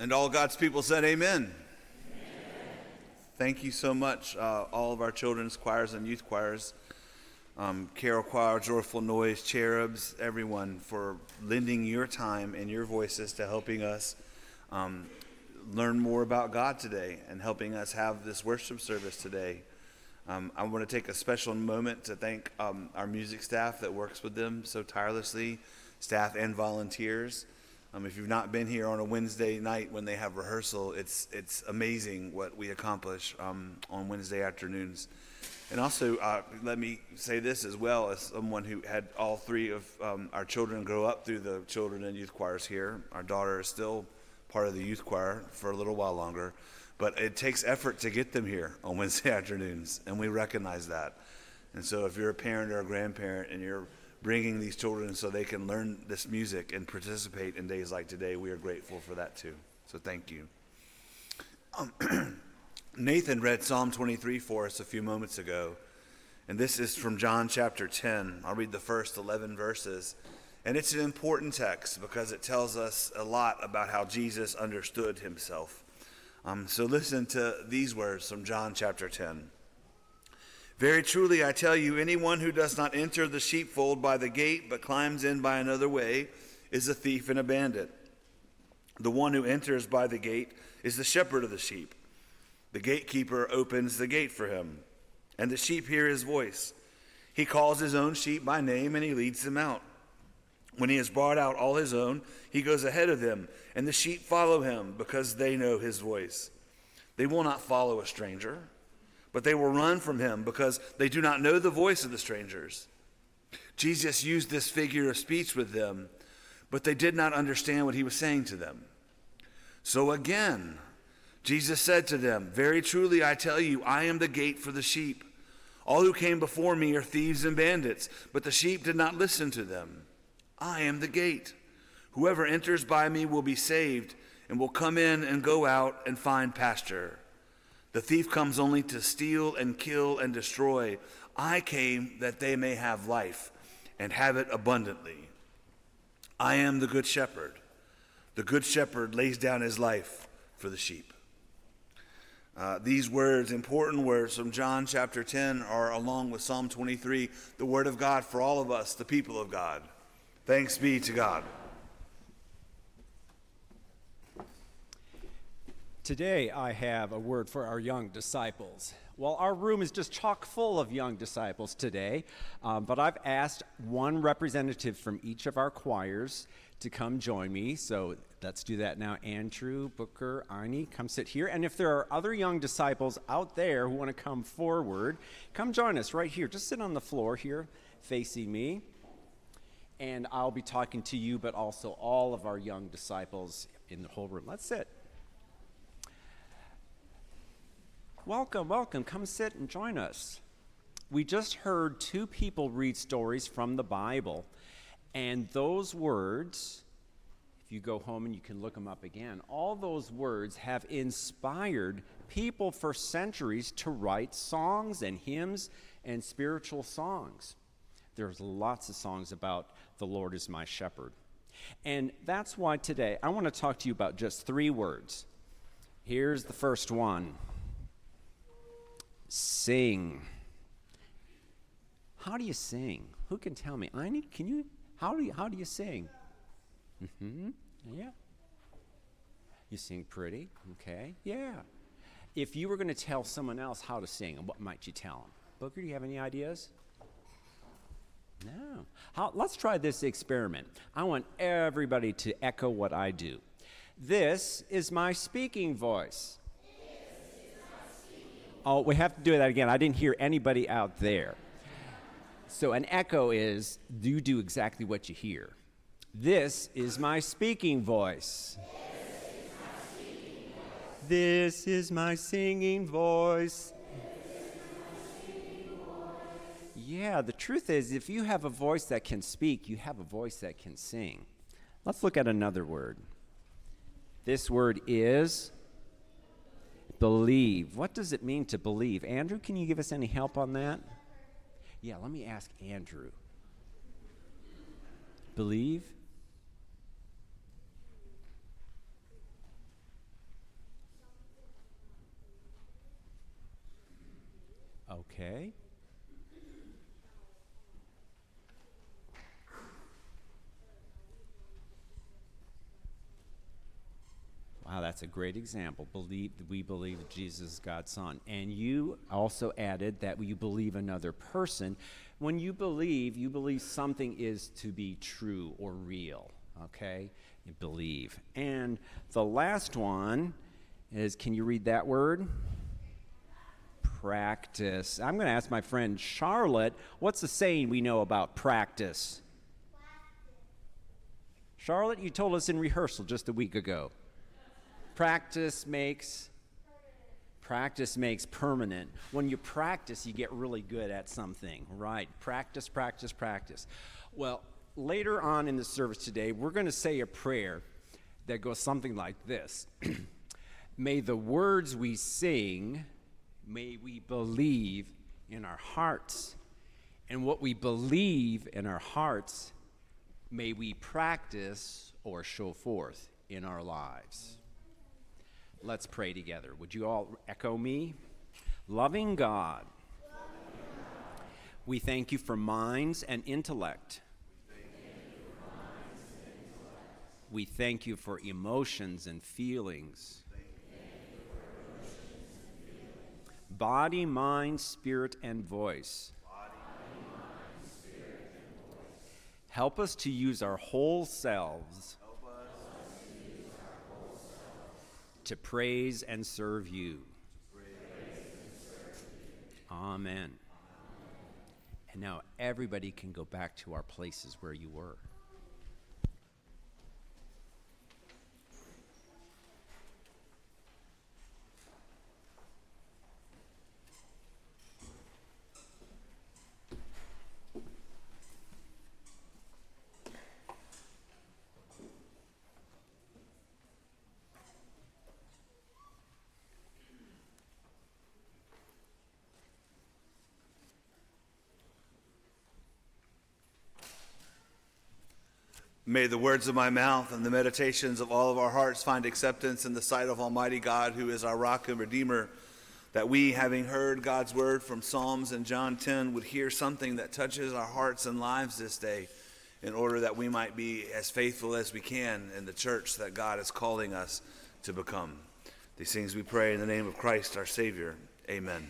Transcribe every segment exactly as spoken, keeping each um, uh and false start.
And all God's people said amen. Amen. Thank you so much, uh, all of our children's choirs and youth choirs, um, Carol Choir, Joyful Noise, Cherubs, everyone, for lending your time and your voices to helping us um, learn more about God today and helping us have this worship service today. Um, I want to take a special moment to thank um, our music staff that works with them so tirelessly, staff and volunteers. Um, if you've not been here on a Wednesday night when they have rehearsal, it's it's amazing what we accomplish um, on Wednesday afternoons. And also, uh, let me say this as well, as someone who had all three of um, our children grow up through the children and youth choirs here. Our daughter is still part of the youth choir for a little while longer, but it takes effort to get them here on Wednesday afternoons, and we recognize that. And so if you're a parent or a grandparent and you're bringing these children so they can learn this music and participate in days like today, we are grateful for that too. So thank you. Um, Nathan read Psalm twenty-three for us a few moments ago, and this is from John chapter ten. I'll read the first eleven verses, and it's an important text because it tells us a lot about how Jesus understood himself. Um, so listen to these words from John chapter ten. Very truly, I tell you, anyone who does not enter the sheepfold by the gate, but climbs in by another way, is a thief and a bandit. The one who enters by the gate is the shepherd of the sheep. The gatekeeper opens the gate for him, and the sheep hear his voice. He calls his own sheep by name, and he leads them out. When he has brought out all his own, he goes ahead of them, and the sheep follow him because they know his voice. They will not follow a stranger, but they will run from him because they do not know the voice of the strangers. Jesus used this figure of speech with them, but they did not understand what he was saying to them. So again, Jesus said to them, very truly I tell you, I am the gate for the sheep. All who came before me are thieves and bandits, but the sheep did not listen to them. I am the gate. Whoever enters by me will be saved and will come in and go out and find pasture. The thief comes only to steal and kill and destroy. I came that they may have life and have it abundantly. I am the good shepherd. The good shepherd lays down his life for the sheep. Uh, these words, important words from John chapter ten, are along with Psalm twenty-three, the word of God for all of us, the people of God. Thanks be to God. Today I have a word for our young disciples. Well, our room is just chock full of young disciples today, um, but I've asked one representative from each of our choirs to come join me. So let's do that now. Andrew, Booker, Arnie, come sit here. And if there are other young disciples out there who want to come forward, come join us right here. Just sit on the floor here facing me. And I'll be talking to you, but also all of our young disciples in the whole room. Let's sit. Welcome, welcome. Come sit and join us. We just heard two people read stories from the Bible, and those words, if you go home and you can look them up again, all those words have inspired people for centuries to write songs and hymns and spiritual songs. There's lots of songs about the Lord is my shepherd. And that's why today I want to talk to you about just three words. Here's the first one. Sing. How do you sing? Who can tell me? I need, can you, how do you, how do you sing? Mm-hmm. Yeah. You sing pretty, okay, yeah. If you were going to tell someone else how to sing, what might you tell them? Booker, do you have any ideas? No. How, let's try this experiment. I want everybody to echo what I do. This is my speaking voice. Oh, we have to do that again. I didn't hear anybody out there. So an echo is, you do exactly what you hear. This is my speaking voice. This is my singing voice. Yeah, the truth is, if you have a voice that can speak, you have a voice that can sing. Let's look at another word. This word is believe. What does it mean to believe? Andrew, can you give us any help on that? Yeah, let me ask Andrew. Believe? Okay. Wow, that's a great example. Believe we believe that Jesus is God's Son. And you also added that you believe another person. When you believe, you believe something is to be true or real. Okay? You believe. And the last one is, can you read that word? Practice. I'm going to ask my friend Charlotte, what's the saying we know about practice? Charlotte, you told us in rehearsal just a week ago. Practice makes practice makes permanent. When you practice, you get really good at something, right? Practice, practice, practice. Well, later on in the service today, we're going to say a prayer that goes something like this. May the words we sing, may we believe in our hearts. And what we believe in our hearts, may we practice or show forth in our lives. Let's pray together. Would you all echo me? Loving God, we thank you for minds and intellect. We thank you for emotions and feelings. Body, mind, spirit, and voice. Help us to use our whole selves to praise and serve you. Amen. And now everybody can go back to our places where you were. May the words of my mouth and the meditations of all of our hearts find acceptance in the sight of Almighty God, who is our rock and redeemer, that we, having heard God's word from Psalms and John ten, would hear something that touches our hearts and lives this day, in order that we might be as faithful as we can in the church that God is calling us to become. These things we pray in the name of Christ our Savior. Amen.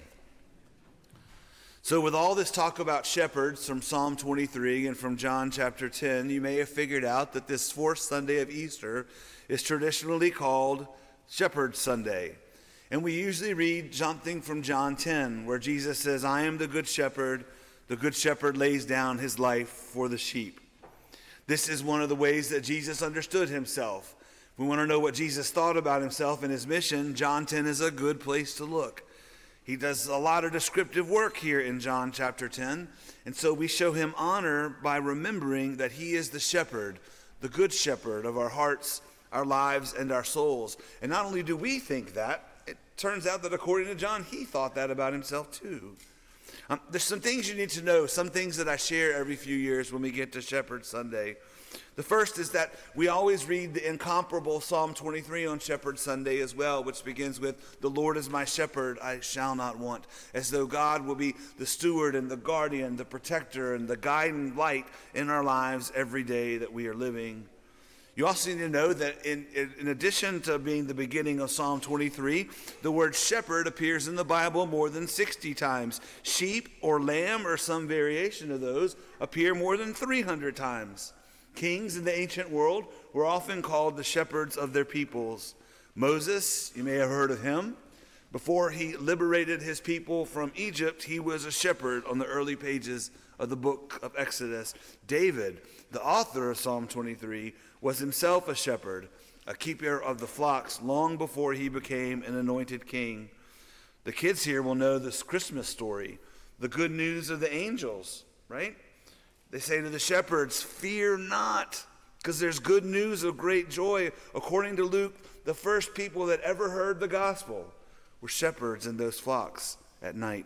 So with all this talk about shepherds from Psalm twenty-three and from John chapter ten, you may have figured out that this fourth Sunday of Easter is traditionally called Shepherd Sunday. And we usually read something from John ten, where Jesus says, I am the good shepherd. The good shepherd lays down his life for the sheep. This is one of the ways that Jesus understood himself. If we want to know what Jesus thought about himself and his mission, John ten is a good place to look. He does a lot of descriptive work here in John chapter ten, and so we show him honor by remembering that he is the shepherd, the good shepherd of our hearts, our lives, and our souls. And not only do we think that, it turns out that according to John, he thought that about himself too. Um, there's some things you need to know, some things that I share every few years when we get to Shepherd Sunday. The first is that we always read the incomparable Psalm twenty-three on Shepherd Sunday as well, which begins with, the Lord is my shepherd, I shall not want, as though God will be the steward and the guardian, the protector and the guiding light in our lives every day that we are living. You also need to know that in, in addition to being the beginning of Psalm twenty-three, the word shepherd appears in the Bible more than sixty times. Sheep or lamb or some variation of those appear more than three hundred times. Kings in the ancient world were often called the shepherds of their peoples. Moses, you may have heard of him. Before he liberated his people from Egypt, he was a shepherd on the early pages of the book of Exodus. David, the author of Psalm twenty-three, was himself a shepherd, a keeper of the flocks long before he became an anointed king. The kids here will know this Christmas story, the good news of the angels, right? They say to the shepherds, fear not, because there's good news of great joy. According to Luke, the first people that ever heard the gospel were shepherds in those flocks at night.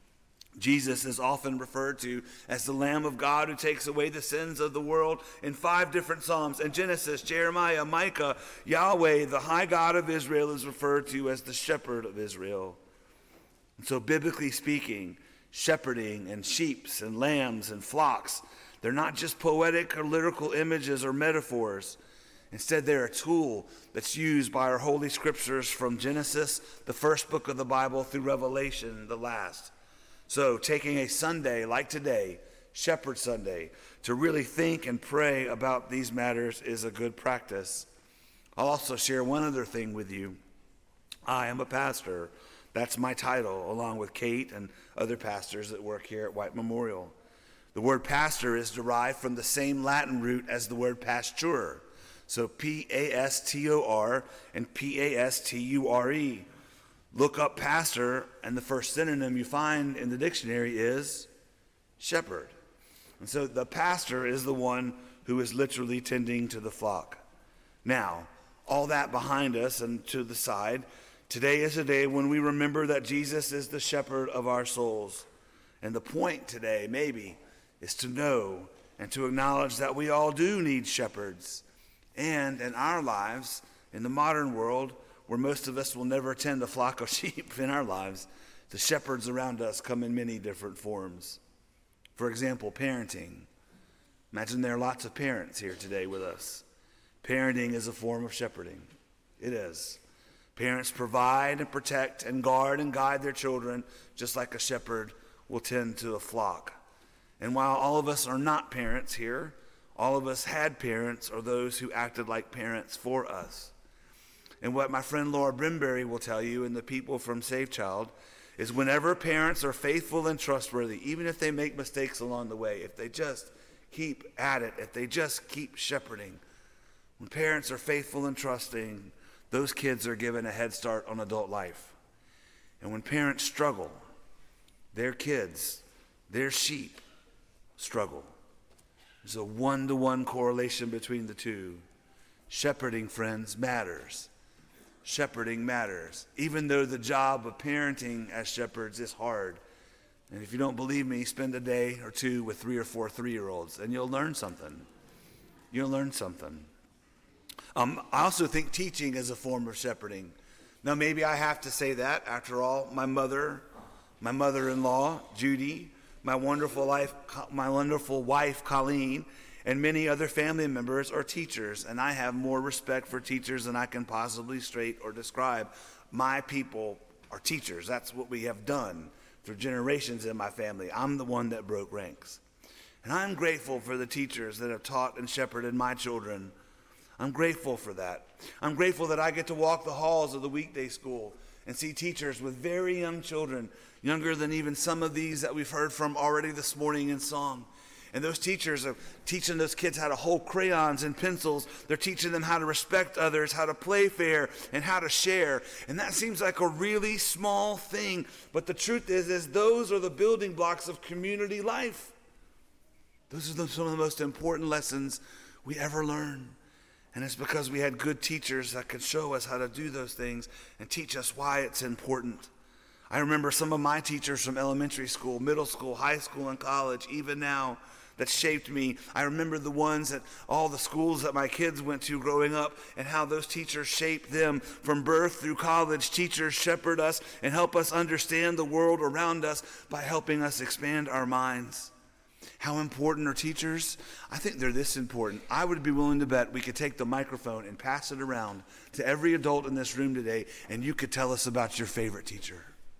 Jesus is often referred to as the Lamb of God who takes away the sins of the world in five different Psalms. In Genesis, Jeremiah, Micah, Yahweh, the high God of Israel, is referred to as the shepherd of Israel. And so biblically speaking, shepherding and sheeps and lambs and flocks. They're not just poetic or lyrical images or metaphors. Instead, they're a tool that's used by our holy scriptures from Genesis, the first book of the Bible, through Revelation, the last. So taking a Sunday like today, Shepherd Sunday, to really think and pray about these matters is a good practice. I'll also share one other thing with you. I am a pastor. That's my title, along with Kate and other pastors that work here at White Memorial. The word pastor is derived from the same Latin root as the word pasture. So P A S T O R and P A S T U R E. Look up pastor, and the first synonym you find in the dictionary is shepherd. And so the pastor is the one who is literally tending to the flock. Now, all that behind us and to the side, today is a day when we remember that Jesus is the shepherd of our souls. And the point today, maybe, is to know and to acknowledge that we all do need shepherds. And in our lives, in the modern world, where most of us will never tend a flock of sheep in our lives, the shepherds around us come in many different forms. For example, parenting. Imagine there are lots of parents here today with us. Parenting is a form of shepherding. It is. Parents provide and protect and guard and guide their children just like a shepherd will tend to a flock. And while all of us are not parents here, all of us had parents or those who acted like parents for us. And what my friend Laura Brimberry will tell you and the people from Save Child is whenever parents are faithful and trustworthy, even if they make mistakes along the way, if they just keep at it, if they just keep shepherding, when parents are faithful and trusting, those kids are given a head start on adult life. And when parents struggle, their kids, their sheep, struggle. There's a one-to-one correlation between the two. Shepherding, friends, matters. Shepherding matters. Even though the job of parenting as shepherds is hard. And if you don't believe me, spend a day or two with three or four three-year-olds, and you'll learn something. You'll learn something. Um, I also think teaching is a form of shepherding. Now, maybe I have to say that. After all, my mother, my mother-in-law, Judy, my wonderful life, my wonderful wife, Colleen, and many other family members are teachers, and I have more respect for teachers than I can possibly state or describe. My people are teachers. That's what we have done for generations in my family. I'm the one that broke ranks. And I'm grateful for the teachers that have taught and shepherded my children. I'm grateful for that. I'm grateful that I get to walk the halls of the weekday school and see teachers with very young children, younger than even some of these that we've heard from already this morning in song. And those teachers are teaching those kids how to hold crayons and pencils. They're teaching them how to respect others, how to play fair, and how to share. And that seems like a really small thing. But the truth is, is those are the building blocks of community life. Those are the, some of the most important lessons we ever learn. And it's because we had good teachers that could show us how to do those things and teach us why it's important. I remember some of my teachers from elementary school, middle school, high school, and college, even now, that shaped me. I remember the ones at all the schools that my kids went to growing up and how those teachers shaped them from birth through college. Teachers shepherd us and help us understand the world around us by helping us expand our minds. How important are teachers? I think they're this important. I would be willing to bet we could take the microphone and pass it around to every adult in this room today, and you could tell us about your favorite teacher.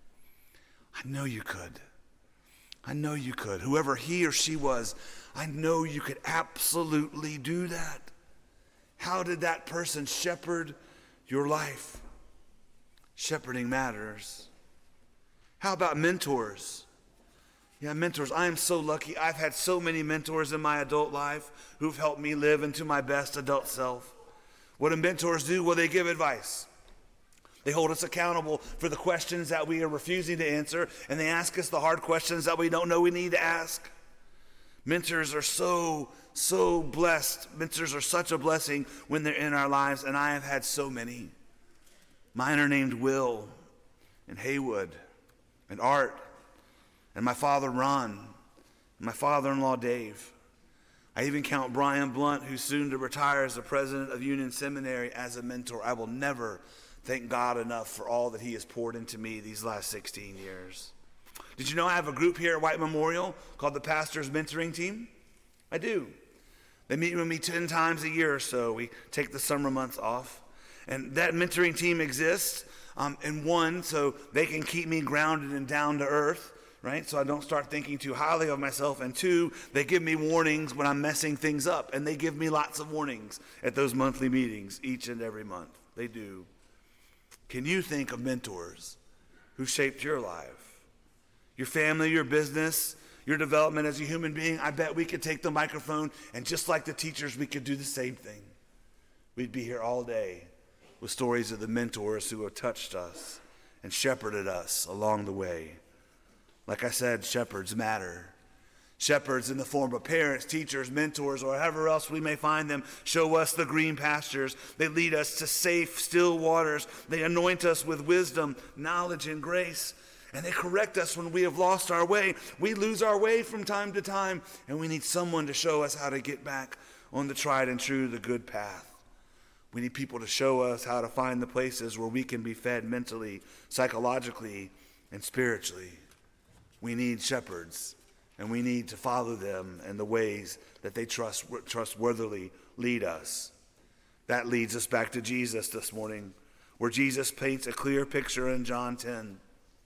I know you could. I know you could. Whoever he or she was, I know you could absolutely do that. How did that person shepherd your life? Shepherding matters. How about mentors? Yeah, mentors. I am so lucky. I've had so many mentors in my adult life who've helped me live into my best adult self. What do mentors do? Well, they give advice. They hold us accountable for the questions that we are refusing to answer, and they ask us the hard questions that we don't know we need to ask. Mentors are so, so blessed. Mentors are such a blessing when they're in our lives, and I have had so many. Mine are named Will and Haywood and Art and my father Ron and my father-in-law Dave. I even count Brian Blunt, who's soon to retire as the president of Union Seminary, as a mentor. I will never thank God enough for all that he has poured into me these last sixteen years. Did you know I have a group here at White Memorial called the Pastor's Mentoring Team? I do. They meet with me ten times a year or so. We take the summer months off. And that mentoring team exists, um, and one, so they can keep me grounded and down to earth, right? So I don't start thinking too highly of myself. And two, they give me warnings when I'm messing things up. And they give me lots of warnings at those monthly meetings each and every month. They do. Can you think of mentors who shaped your life? Your family, your business, your development as a human being? I bet we could take the microphone and just like the teachers, we could do the same thing. We'd be here all day with stories of the mentors who have touched us and shepherded us along the way. Like I said, shepherds matter. Shepherds in the form of parents, teachers, mentors, or however else we may find them, show us the green pastures. They lead us to safe, still waters. They anoint us with wisdom, knowledge, and grace. And they correct us when we have lost our way. We lose our way from time to time, and we need someone to show us how to get back on the tried and true, the good path. We need people to show us how to find the places where we can be fed mentally, psychologically, and spiritually. We need shepherds, and we need to follow them in the ways that they trust, trustworthily lead us. That leads us back to Jesus this morning, where Jesus paints a clear picture in John ten.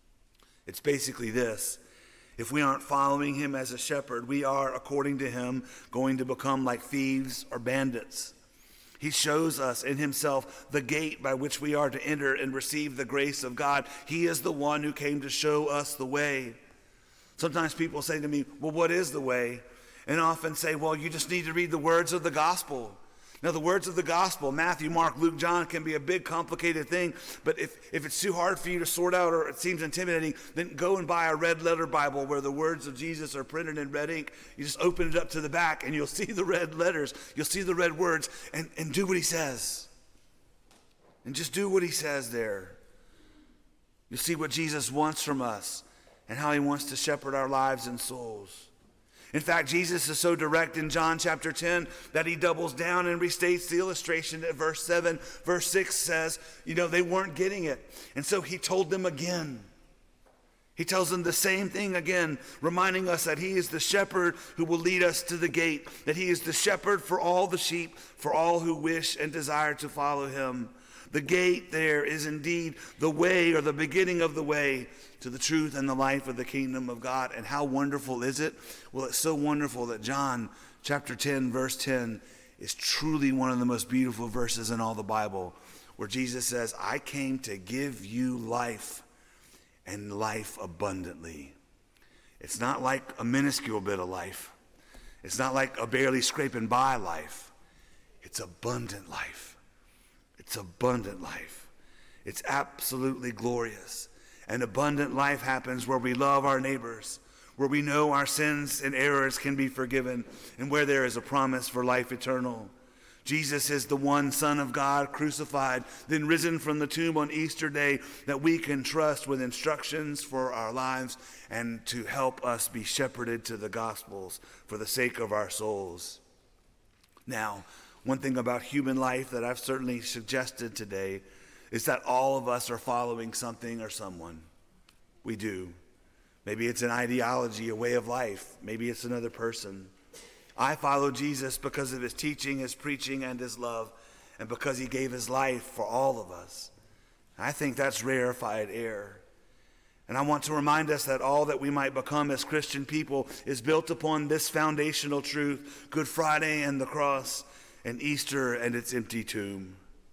It's basically this: if we aren't following him as a shepherd, we are, according to him, going to become like thieves or bandits. He shows us in himself the gate by which we are to enter and receive the grace of God. He is the one who came to show us the way. Sometimes people say to me, well, what is the way? And often say, well, you just need to read the words of the gospel. Now, the words of the gospel, Matthew, Mark, Luke, John, can be a big, complicated thing. But if, if it's too hard for you to sort out or it seems intimidating, then go and buy a red letter Bible where the words of Jesus are printed in red ink. You just open it up to the back and you'll see the red letters. You'll see the red words and, and do what he says. And just do what he says there. You'll see what Jesus wants from us and how he wants to shepherd our lives and souls. In fact, Jesus is so direct in John chapter ten that he doubles down and restates the illustration at verse seven. Verse six says, you know, they weren't getting it. And so he told them again. He tells them the same thing again, reminding us that he is the shepherd who will lead us to the gate, that he is the shepherd for all the sheep, for all who wish and desire to follow him. The gate there is indeed the way, or the beginning of the way to the truth and the life of the kingdom of God. And how wonderful is it? Well, it's so wonderful that John chapter ten, verse ten is truly one of the most beautiful verses in all the Bible, where Jesus says, I came to give you life and life abundantly. It's not like a minuscule bit of life. It's not like a barely scraping by life. It's abundant life. It's abundant life. It's absolutely glorious. And abundant life happens where we love our neighbors, where we know our sins and errors can be forgiven, and where there is a promise for life eternal. Jesus is the one Son of God, crucified, then risen from the tomb on Easter Day, that we can trust with instructions for our lives and to help us be shepherded to the Gospels for the sake of our souls. Now, one thing about human life that I've certainly suggested today is that all of us are following something or someone. We do. Maybe it's an ideology, a way of life. Maybe it's another person. I follow Jesus because of his teaching, his preaching, and his love, and because he gave his life for all of us. I think that's rarefied air. And I want to remind us that all that we might become as Christian people is built upon this foundational truth: Good Friday and the cross, and Easter and its empty tomb.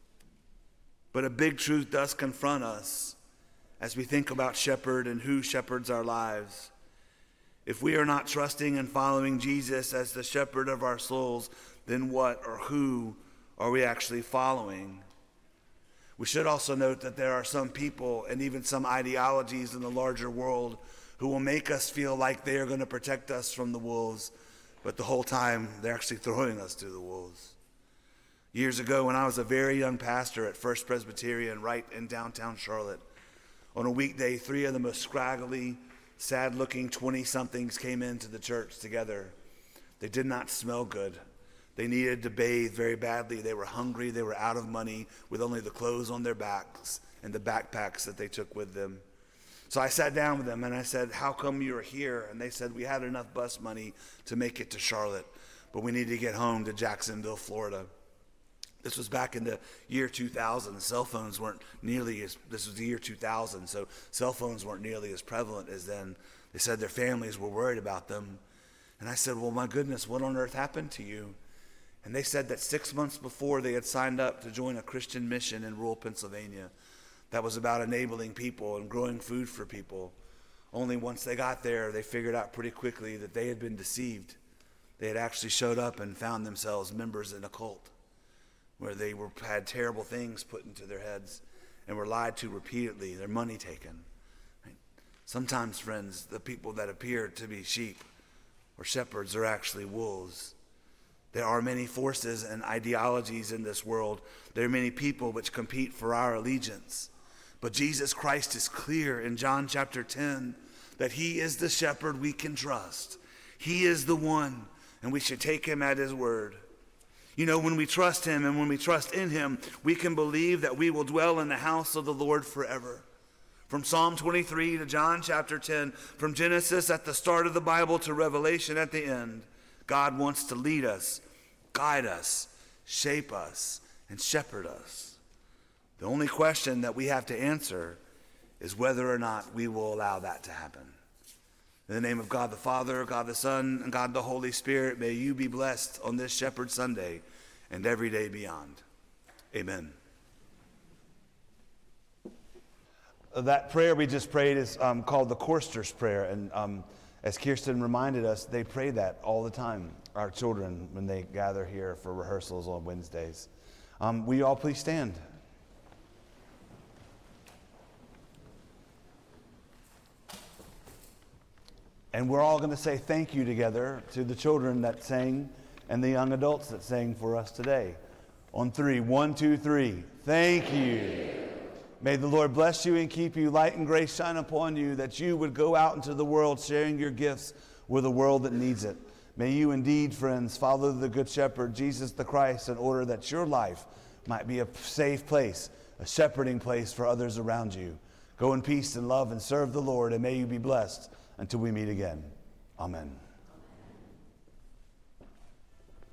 But a big truth does confront us as we think about shepherd and who shepherds our lives. If we are not trusting and following Jesus as the shepherd of our souls, then what or who are we actually following? We should also note that there are some people and even some ideologies in the larger world who will make us feel like they are going to protect us from the wolves, but the whole time they're actually throwing us to the wolves. Years ago, when I was a very young pastor at First Presbyterian right in downtown Charlotte, on a weekday, three of the most scraggly, sad-looking twenty-somethings came into the church together. They did not smell good. They needed to bathe very badly. They were hungry. They were out of money, with only the clothes on their backs and the backpacks that they took with them. So I sat down with them and I said, how come you're here? And they said, we had enough bus money to make it to Charlotte, but we need to get home to Jacksonville, Florida. This was back in the year two thousand. Cell phones weren't nearly as, this was the year two thousand, so cell phones weren't nearly as prevalent as then. They said their families were worried about them. And I said, well, my goodness, what on earth happened to you? And they said that six months before they had signed up to join a Christian mission in rural Pennsylvania that was about enabling people and growing food for people. Only once they got there, they figured out pretty quickly that they had been deceived. They had actually showed up and found themselves members in a cult where they were had terrible things put into their heads and were lied to repeatedly, their money taken. Right? Sometimes, friends, the people that appear to be sheep or shepherds are actually wolves. There are many forces and ideologies in this world. There are many people which compete for our allegiance. But Jesus Christ is clear in John chapter ten that he is the shepherd we can trust. He is the one, and we should take him at his word. You know, when we trust him and when we trust in him, we can believe that we will dwell in the house of the Lord forever. From Psalm twenty-three to John chapter ten, from Genesis at the start of the Bible to Revelation at the end, God wants to lead us, guide us, shape us, and shepherd us. The only question that we have to answer is whether or not we will allow that to happen. In the name of God the Father, God the Son, and God the Holy Spirit, may you be blessed on this Shepherd Sunday and every day beyond. Amen. That prayer we just prayed is um, called the Choristers' Prayer. And um, as Kirsten reminded us, they pray that all the time, our children, when they gather here for rehearsals on Wednesdays. Um, will you all please stand? And we're all going to say thank you together to the children that sang and the young adults that sang for us today. On three, one, two, three. Thank you. May the Lord bless you and keep you. Light and grace shine upon you, that you would go out into the world sharing your gifts with a world that needs it. May you indeed, friends, follow the Good Shepherd, Jesus the Christ, in order that your life might be a safe place, a shepherding place for others around you. Go in peace and love and serve the Lord, and may you be blessed until we meet again. Amen.